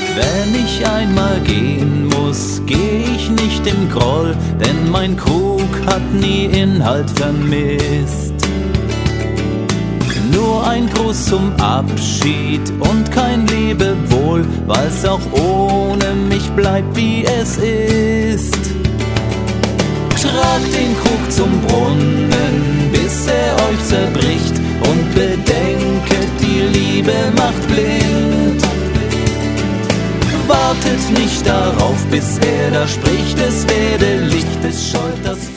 Wenn ich einmal gehen muss, geh ich nicht im Groll, denn mein Krug hat nie Inhalt vermisst. Nur ein Gruß zum Abschied und kein Lebewohl, weil's auch ohne mich bleibt, wie es ist. Tragt den Krug zum Brunnen, bis er euch zerbricht, und bedenket, die Liebe macht blind. Wartet nicht darauf, bis er da spricht, es werde Licht, es scheut das